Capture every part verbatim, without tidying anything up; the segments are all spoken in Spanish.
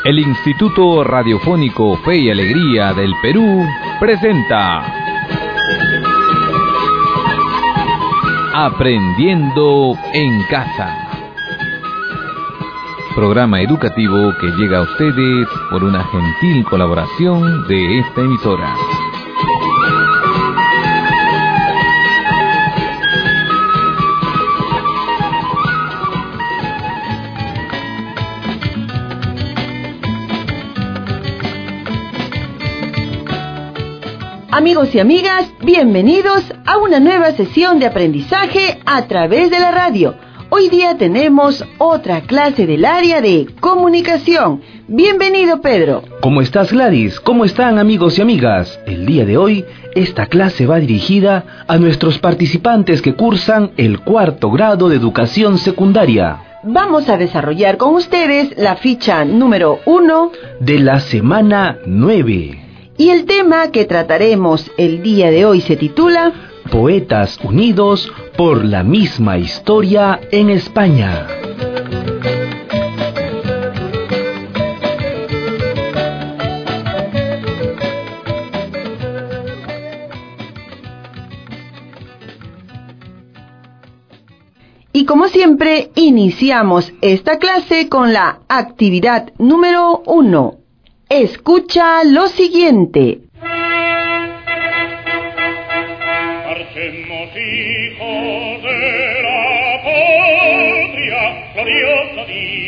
El Instituto Radiofónico Fe y Alegría del Perú presenta Aprendiendo en Casa, programa educativo que llega a ustedes por una gentil colaboración de esta emisora. Amigos y amigas, bienvenidos a una nueva sesión de aprendizaje a través de la radio. Hoy día tenemos otra clase del área de comunicación. Bienvenido, Pedro. ¿Cómo estás, Gladys? ¿Cómo están, amigos y amigas? El día de hoy, esta clase va dirigida a nuestros participantes que cursan el cuarto grado de educación secundaria. Vamos a desarrollar con ustedes la ficha número uno de la semana nueve. Y el tema que trataremos el día de hoy se titula Poetas unidos por la misma historia en España. Y como siempre, iniciamos esta clase con la actividad número uno. Escucha lo siguiente. Marchemos, hijos de la patria, gloriosa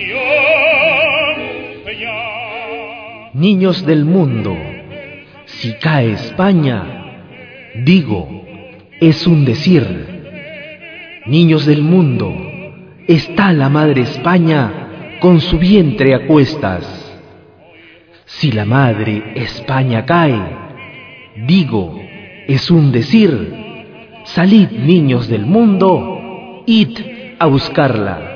Dios. Niños del mundo, si cae España, digo, es un decir. Niños del mundo, está la madre España con su vientre a cuestas. Si la madre España cae, digo, es un decir, salid, niños del mundo, id a buscarla.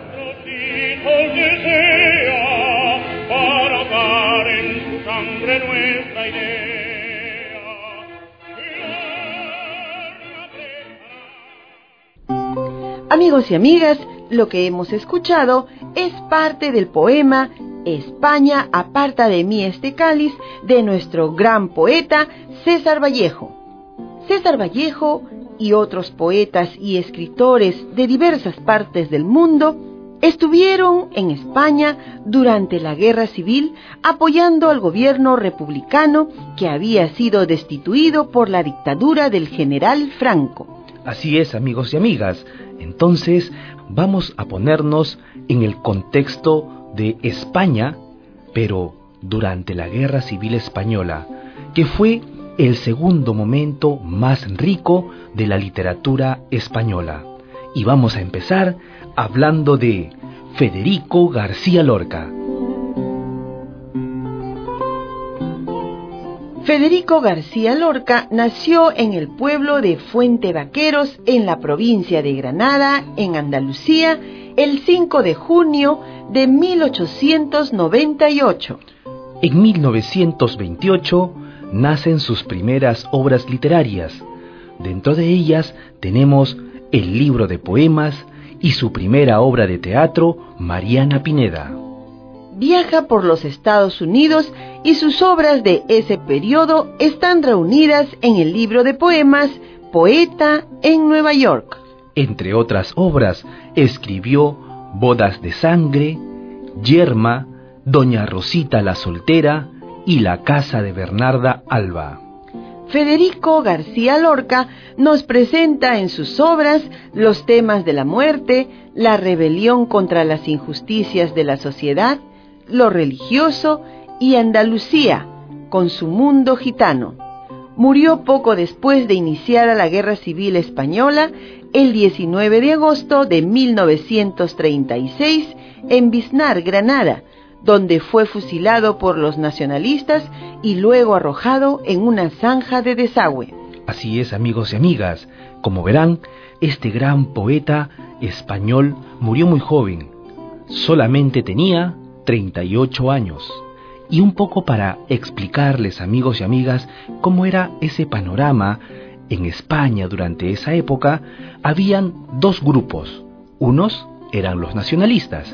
Amigos y amigas, lo que hemos escuchado es parte del poema España aparta de mí este cáliz, de nuestro gran poeta César Vallejo. César Vallejo y otros poetas y escritores de diversas partes del mundo estuvieron en España durante la Guerra Civil apoyando al gobierno republicano que había sido destituido por la dictadura del general Franco. Así es, amigos y amigas. Entonces, vamos a ponernos en el contexto de España, pero durante la Guerra Civil Española, que fue el segundo momento más rico de la literatura española. Y vamos a empezar hablando de Federico García Lorca. Federico García Lorca nació en el pueblo de Fuente Vaqueros, en la provincia de Granada, en Andalucía, el cinco de junio de mil ochocientos noventa y ocho. En mil novecientos veintiocho nacen sus primeras obras literarias. Dentro de ellas tenemos el libro de poemas y su primera obra de teatro, Mariana Pineda. Viaja por los Estados Unidos y sus obras de ese periodo están reunidas en el libro de poemas Poeta en Nueva York. Entre otras obras, escribió Bodas de Sangre, Yerma, Doña Rosita la Soltera y La Casa de Bernarda Alba. Federico García Lorca nos presenta en sus obras los temas de la muerte, la rebelión contra las injusticias de la sociedad, lo religioso y Andalucía, con su mundo gitano. Murió poco después de iniciada la Guerra Civil Española, el diecinueve de agosto de mil novecientos treinta y seis, en Biznar, Granada, donde fue fusilado por los nacionalistas y luego arrojado en una zanja de desagüe. Así es, amigos y amigas. Como verán, este gran poeta español murió muy joven. Solamente tenía treinta y ocho años. Y un poco para explicarles, amigos y amigas, cómo era ese panorama en España durante esa época, habían dos grupos. Unos eran los nacionalistas,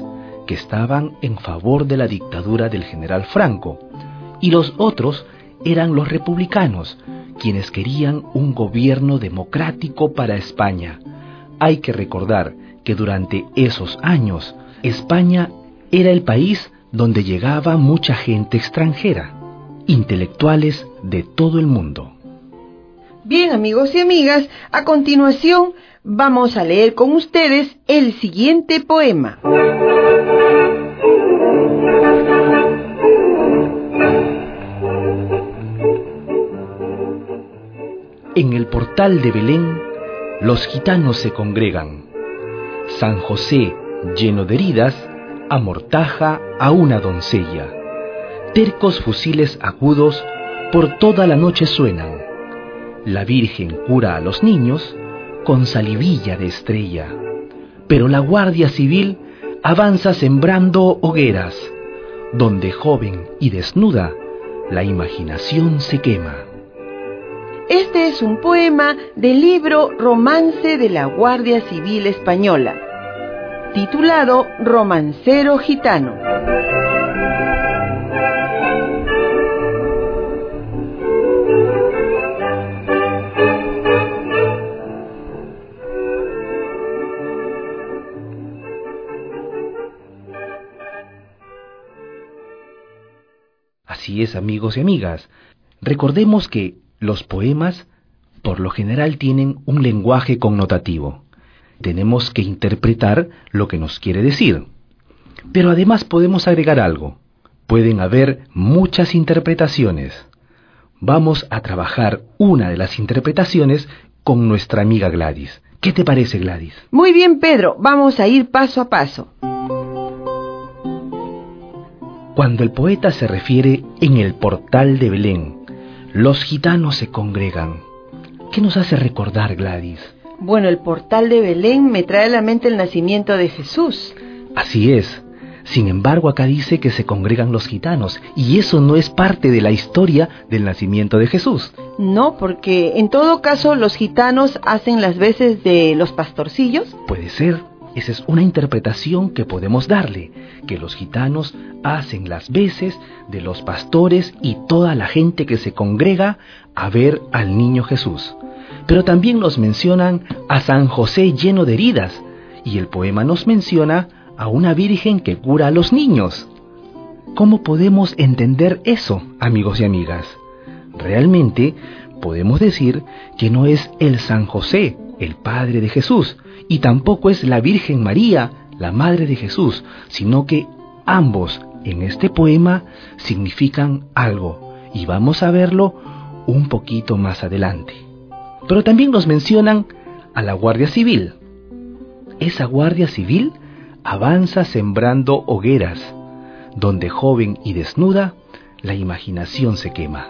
que estaban en favor de la dictadura del general Franco, y los otros eran los republicanos, quienes querían un gobierno democrático para España. Hay que recordar que durante esos años, España era el país donde llegaba mucha gente extranjera, intelectuales de todo el mundo. Bien, amigos y amigas, a continuación vamos a leer con ustedes el siguiente poema. En el portal de Belén, los gitanos se congregan. San José, lleno de heridas, amortaja a una doncella. Tercos fusiles agudos por toda la noche suenan. La Virgen cura a los niños con salivilla de estrella. Pero la Guardia Civil avanza sembrando hogueras, donde joven y desnuda la imaginación se quema. Este es un poema del libro Romance de la Guardia Civil Española, titulado Romancero Gitano. Así es, amigos y amigas. Recordemos que los poemas, por lo general, tienen un lenguaje connotativo. Tenemos que interpretar lo que nos quiere decir. Pero además podemos agregar algo. Pueden haber muchas interpretaciones. Vamos a trabajar una de las interpretaciones con nuestra amiga Gladys. ¿Qué te parece, Gladys? Muy bien, Pedro. Vamos a ir paso a paso. Cuando el poeta se refiere en el portal de Belén, los gitanos se congregan. ¿Qué nos hace recordar, Gladys? Bueno, el portal de Belén me trae a la mente el nacimiento de Jesús. Así es. Sin embargo, acá dice que se congregan los gitanos, y eso no es parte de la historia del nacimiento de Jesús. No, porque en todo caso los gitanos hacen las veces de los pastorcillos. Puede ser. Esa es una interpretación que podemos darle, que los gitanos hacen las veces de los pastores y toda la gente que se congrega a ver al niño Jesús. Pero también nos mencionan a San José lleno de heridas, y el poema nos menciona a una virgen que cura a los niños. ¿Cómo podemos entender eso, amigos y amigas? Realmente podemos decir que no es el San José, el padre de Jesús, y tampoco es la Virgen María, la madre de Jesús, sino que ambos en este poema significan algo, y vamos a verlo un poquito más adelante. Pero también nos mencionan a la Guardia Civil. Esa Guardia Civil avanza sembrando hogueras, donde joven y desnuda la imaginación se quema.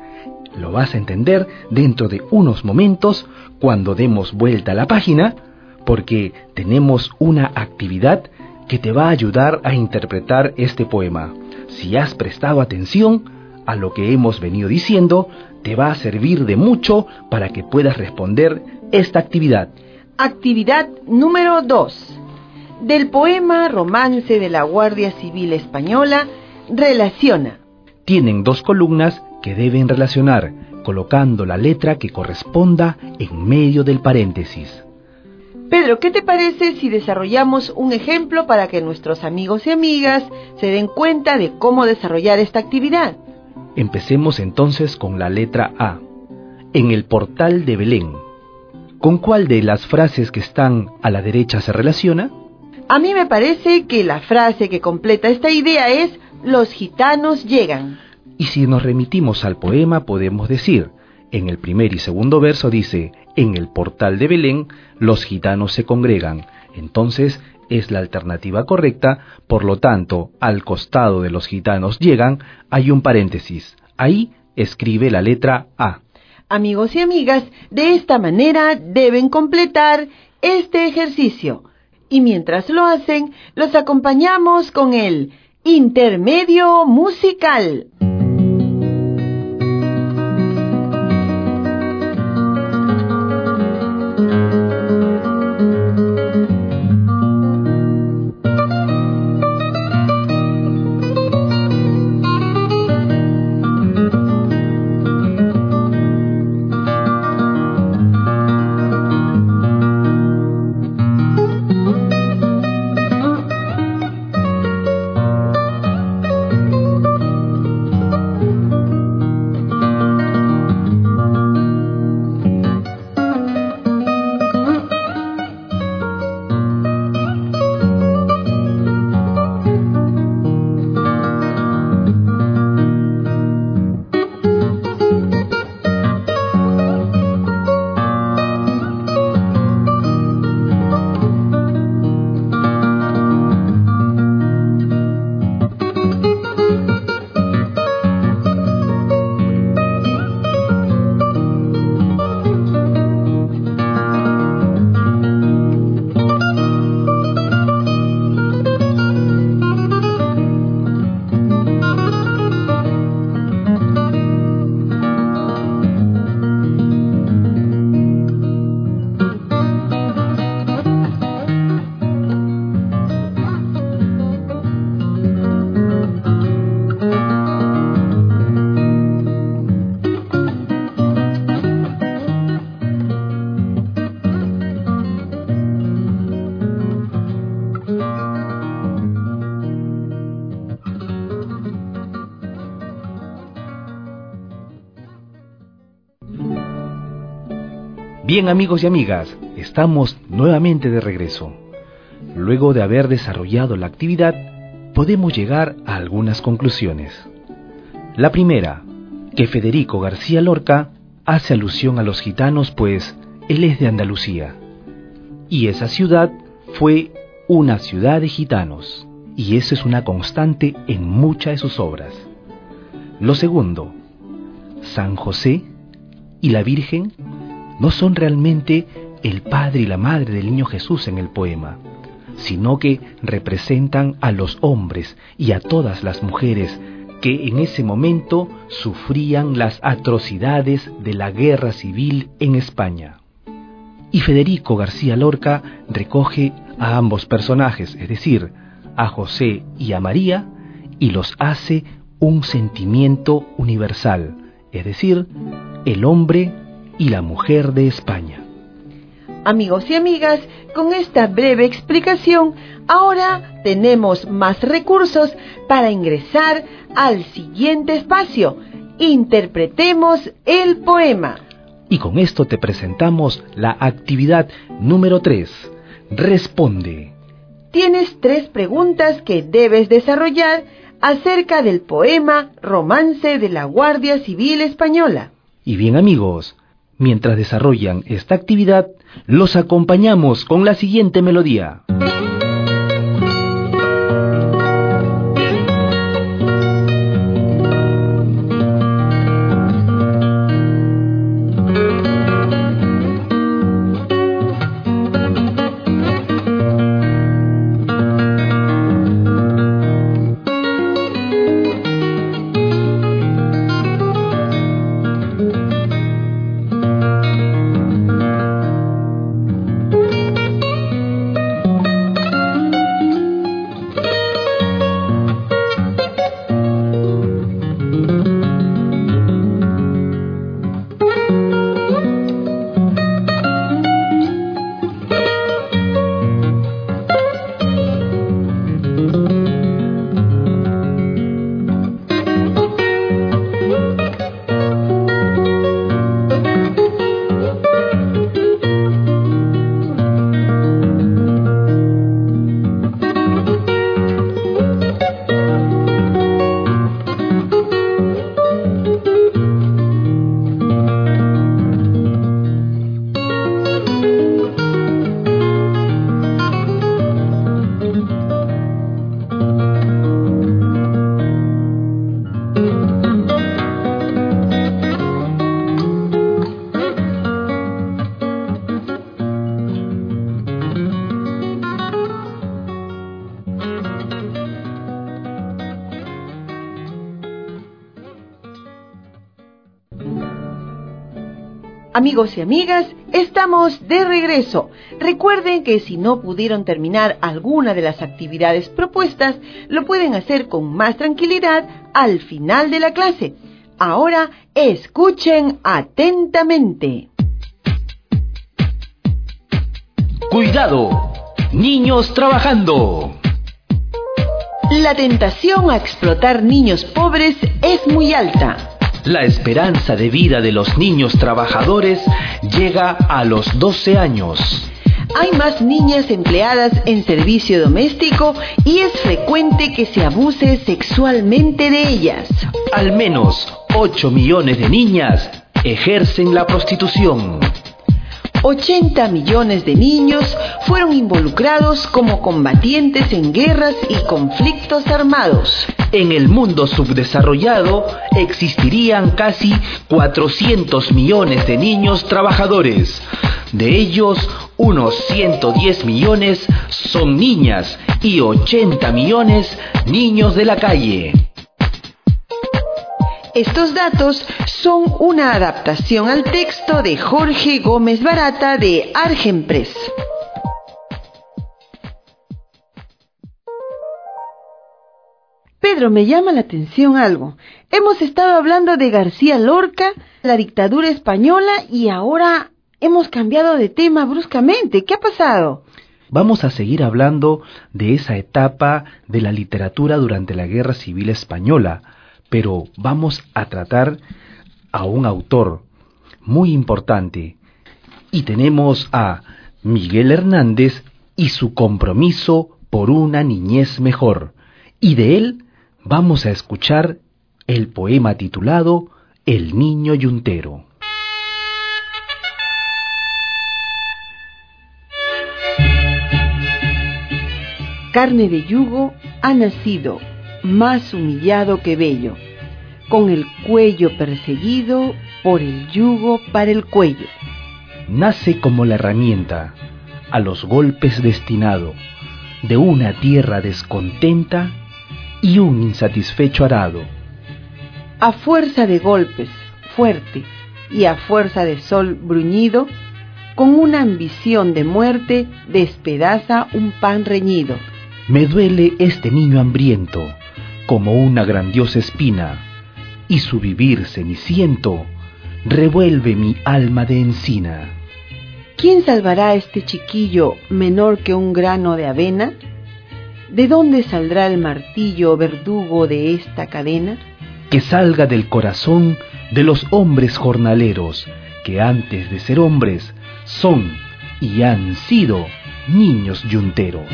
Lo vas a entender dentro de unos momentos cuando demos vuelta a la página, porque tenemos una actividad que te va a ayudar a interpretar este poema. Si has prestado atención a lo que hemos venido diciendo, te va a servir de mucho para que puedas responder esta actividad. Actividad número dos. Del poema Romance de la Guardia Civil Española, relaciona. Tienen dos columnas que deben relacionar, colocando la letra que corresponda en medio del paréntesis. Pedro, ¿qué te parece si desarrollamos un ejemplo para que nuestros amigos y amigas se den cuenta de cómo desarrollar esta actividad? Empecemos entonces con la letra A. En el portal de Belén. ¿Con cuál de las frases que están a la derecha se relaciona? A mí me parece que la frase que completa esta idea es: los gitanos llegan. Y si nos remitimos al poema podemos decir, en el primer y segundo verso dice: en el portal de Belén los gitanos se congregan. Entonces es la alternativa correcta, por lo tanto, al costado de los gitanos llegan hay un paréntesis. Ahí escribe la letra A. Amigos y amigas, de esta manera deben completar este ejercicio. Y mientras lo hacen, los acompañamos con el intermedio musical. Bien, amigos y amigas, estamos nuevamente de regreso. Luego de haber desarrollado la actividad, podemos llegar a algunas conclusiones. La primera, que Federico García Lorca hace alusión a los gitanos, pues él es de Andalucía. Y esa ciudad fue una ciudad de gitanos, y eso es una constante en muchas de sus obras. Lo segundo, San José y la Virgen no son realmente el padre y la madre del niño Jesús en el poema, sino que representan a los hombres y a todas las mujeres que en ese momento sufrían las atrocidades de la guerra civil en España. Y Federico García Lorca recoge a ambos personajes, es decir, a José y a María, y los hace un sentimiento universal, es decir, el hombre y la mujer de España. Amigos y amigas, con esta breve explicación, ahora tenemos más recursos para ingresar al siguiente espacio. Interpretemos el poema. Y con esto te presentamos la actividad número tres. Responde. Tienes tres preguntas que debes desarrollar acerca del poema Romance de la Guardia Civil Española. Y bien, amigos, mientras desarrollan esta actividad, los acompañamos con la siguiente melodía. Amigos y amigas, estamos de regreso. Recuerden que si no pudieron terminar alguna de las actividades propuestas, lo pueden hacer con más tranquilidad al final de la clase. Ahora, escuchen atentamente. ¡Cuidado! ¡Niños trabajando! La tentación a explotar niños pobres es muy alta. La esperanza de vida de los niños trabajadores llega a los doce años. Hay más niñas empleadas en servicio doméstico y es frecuente que se abuse sexualmente de ellas. Al menos ocho millones de niñas ejercen la prostitución. ochenta millones de niños fueron involucrados como combatientes en guerras y conflictos armados. En el mundo subdesarrollado existirían casi cuatrocientos millones de niños trabajadores. De ellos, unos ciento diez millones son niñas y ochenta millones niños de la calle. Estos datos son una adaptación al texto de Jorge Gómez Barata de Argenpress. Pedro, me llama la atención algo. Hemos estado hablando de García Lorca, la dictadura española, y ahora hemos cambiado de tema bruscamente. ¿Qué ha pasado? Vamos a seguir hablando de esa etapa de la literatura durante la Guerra Civil Española, pero vamos a tratar a un autor muy importante Y tenemos a Miguel Hernández y su compromiso por una niñez mejor. Y de él vamos a escuchar el poema titulado El niño yuntero. Carne de yugo ha nacido, más humillado que bello, con el cuello perseguido por el yugo para el cuello. Nace como la herramienta, a los golpes destinado, de una tierra descontenta y un insatisfecho arado. A fuerza de golpes, fuerte, y a fuerza de sol bruñido, con una ambición de muerte despedaza un pan reñido. Me duele este niño hambriento, como una grandiosa espina, y su vivir ceniciento revuelve mi alma de encina. ¿Quién salvará a este chiquillo menor que un grano de avena? ¿De dónde saldrá el martillo verdugo de esta cadena? Que salga del corazón de los hombres jornaleros, que antes de ser hombres son y han sido niños yunteros.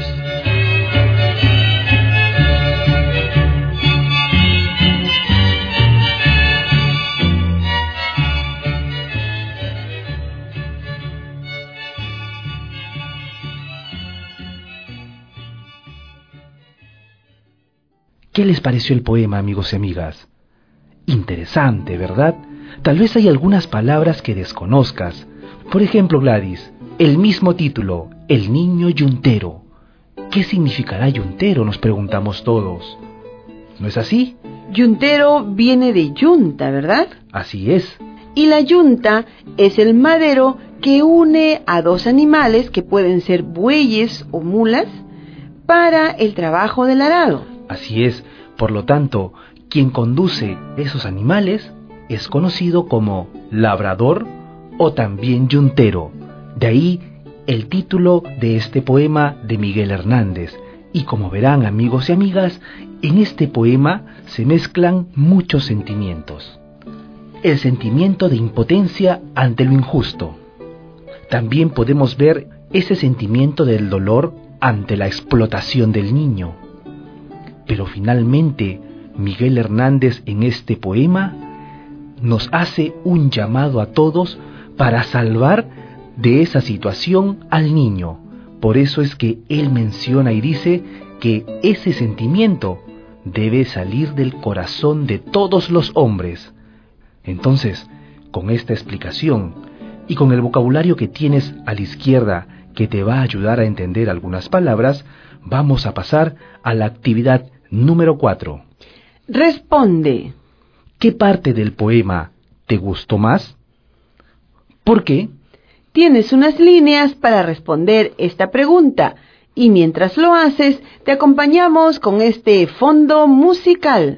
¿Qué les pareció el poema, amigos y amigas? Interesante, ¿verdad? Tal vez hay algunas palabras que desconozcas. Por ejemplo, Gladys, el mismo título, El niño yuntero. ¿Qué significará yuntero? Nos preguntamos todos. ¿No es así? Yuntero viene de yunta, ¿verdad? Así es. Y la yunta es el madero que une a dos animales que pueden ser bueyes o mulas para el trabajo del arado. Así es, por lo tanto, quien conduce esos animales es conocido como labrador o también yuntero. De ahí el título de este poema de Miguel Hernández. Y como verán, amigos y amigas, en este poema se mezclan muchos sentimientos. El sentimiento de impotencia ante lo injusto. También podemos ver ese sentimiento del dolor ante la explotación del niño. Pero finalmente, Miguel Hernández en este poema nos hace un llamado a todos para salvar de esa situación al niño. Por eso es que él menciona y dice que ese sentimiento debe salir del corazón de todos los hombres. Entonces, con esta explicación y con el vocabulario que tienes a la izquierda que te va a ayudar a entender algunas palabras, vamos a pasar a la actividad número cuatro. Responde. ¿Qué parte del poema te gustó más? ¿Por qué? Tienes unas líneas para responder esta pregunta y mientras lo haces te acompañamos con este fondo musical.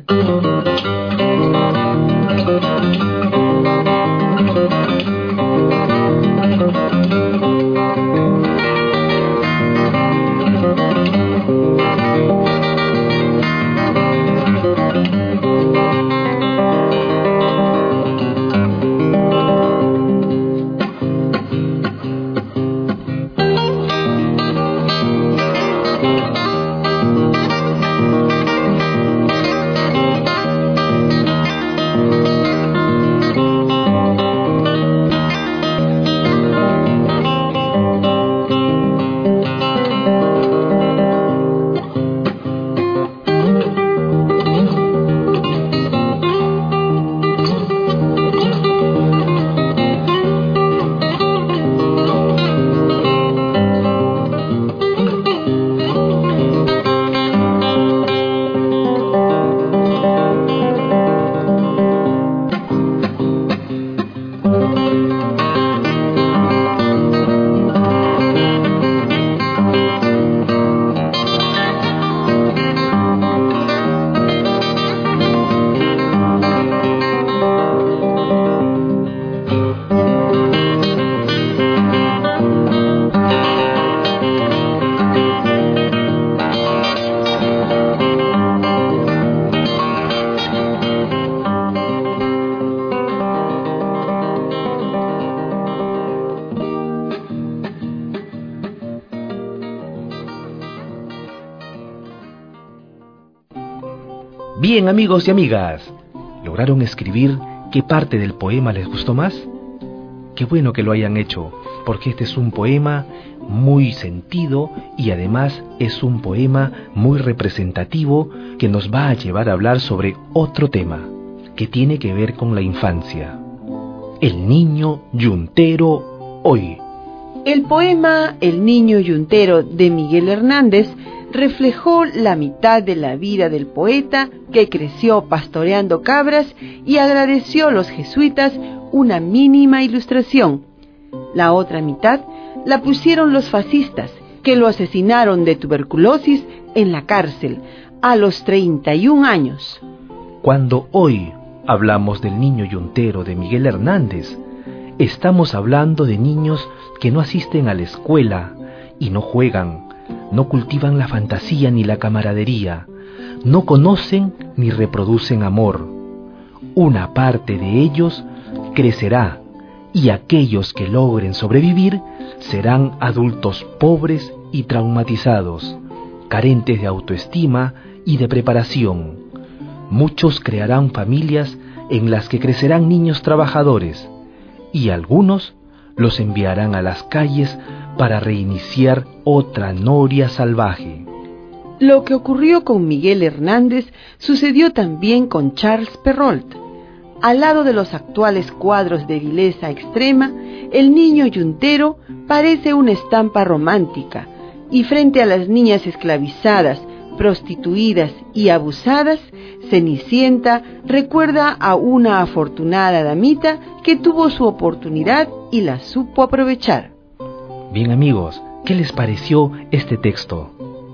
Bien, amigos y amigas, ¿lograron escribir qué parte del poema les gustó más? Qué bueno que lo hayan hecho, porque este es un poema muy sentido y además es un poema muy representativo que nos va a llevar a hablar sobre otro tema que tiene que ver con la infancia. El niño yuntero hoy. El poema El niño yuntero de Miguel Hernández reflejó la mitad de la vida del poeta que creció pastoreando cabras y agradeció a los jesuitas una mínima ilustración. La otra mitad la pusieron los fascistas, que lo asesinaron de tuberculosis en la cárcel a los treinta y un años. Cuando hoy hablamos del niño yuntero de Miguel Hernández, estamos hablando de niños que no asisten a la escuela y no juegan, no cultivan la fantasía ni la camaradería, no conocen ni reproducen amor. Una parte de ellos crecerá y aquellos que logren sobrevivir serán adultos pobres y traumatizados, carentes de autoestima y de preparación. Muchos crearán familias en las que crecerán niños trabajadores y algunos los enviarán a las calles para reiniciar otra noria salvaje. Lo que ocurrió con Miguel Hernández sucedió también con Charles Perrault. Al lado de los actuales cuadros de vileza extrema, el niño yuntero parece una estampa romántica, y frente a las niñas esclavizadas, prostituidas y abusadas, Cenicienta recuerda a una afortunada damita que tuvo su oportunidad y la supo aprovechar. Bien, amigos, ¿qué les pareció este texto?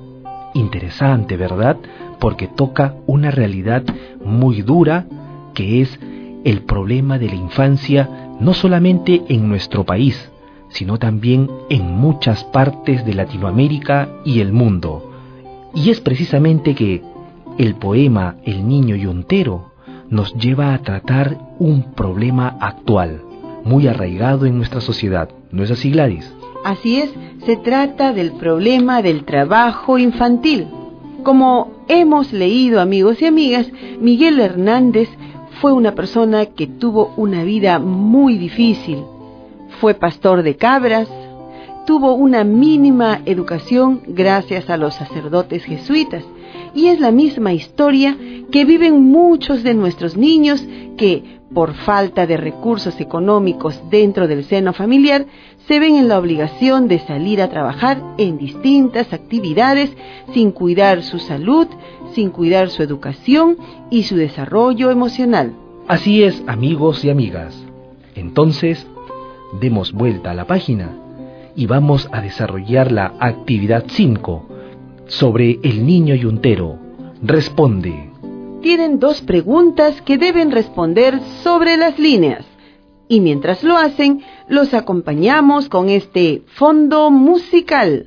Interesante, ¿verdad? Porque toca una realidad muy dura, que es el problema de la infancia, no solamente en nuestro país, sino también en muchas partes de Latinoamérica y el mundo. Y es precisamente que el poema El niño yuntero nos lleva a tratar un problema actual, muy arraigado en nuestra sociedad. ¿No es así, Gladys? Así es, se trata del problema del trabajo infantil. Como hemos leído, amigos y amigas, Miguel Hernández fue una persona que tuvo una vida muy difícil. Fue pastor de cabras, tuvo una mínima educación gracias a los sacerdotes jesuitas, y es la misma historia que viven muchos de nuestros niños que, por falta de recursos económicos dentro del seno familiar, se ven en la obligación de salir a trabajar en distintas actividades sin cuidar su salud, sin cuidar su educación y su desarrollo emocional. Así es, amigos y amigas. Entonces, demos vuelta a la página y vamos a desarrollar la actividad cinco sobre el niño yuntero. Responde. Tienen dos preguntas que deben responder sobre las líneas. Y mientras lo hacen, los acompañamos con este fondo musical.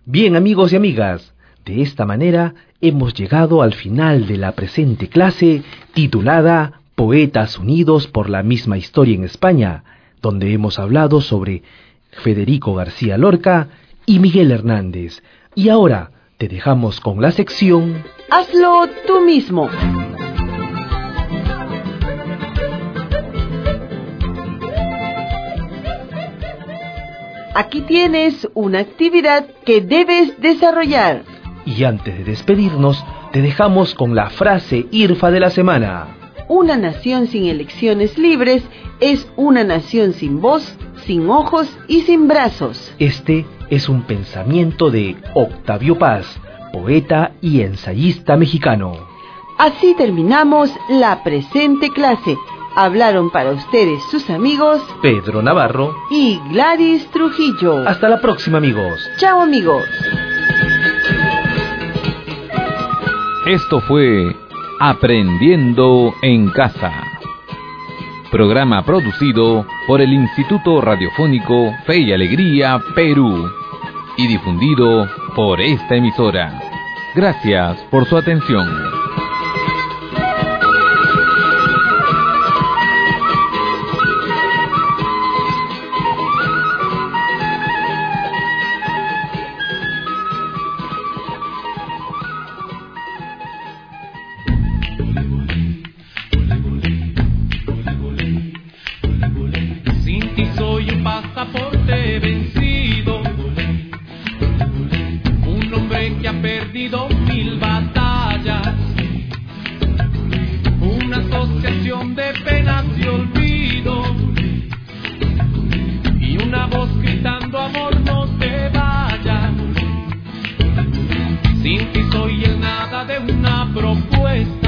Bien, amigos y amigas, de esta manera hemos llegado al final de la presente clase titulada Poetas unidos por la misma historia en España, donde hemos hablado sobre Federico García Lorca y Miguel Hernández. Y ahora te dejamos con la sección Hazlo tú mismo. Aquí tienes una actividad que debes desarrollar. Y antes de despedirnos, te dejamos con la frase IRFA de la semana. Una nación sin elecciones libres es una nación sin voz, sin ojos y sin brazos. Este es un pensamiento de Octavio Paz, poeta y ensayista mexicano. Así terminamos la presente clase. Hablaron para ustedes sus amigos Pedro Navarro y Gladys Trujillo. Hasta la próxima, amigos. Chao, amigos. Esto fue Aprendiendo en Casa. Programa producido por el Instituto Radiofónico Fe y Alegría, Perú. Y difundido por esta emisora. Gracias por su atención. Pasaporte vencido, un hombre que ha perdido mil batallas, una asociación de penas y olvido, y una voz gritando amor no te vayas. Sin ti soy el nada de una propuesta.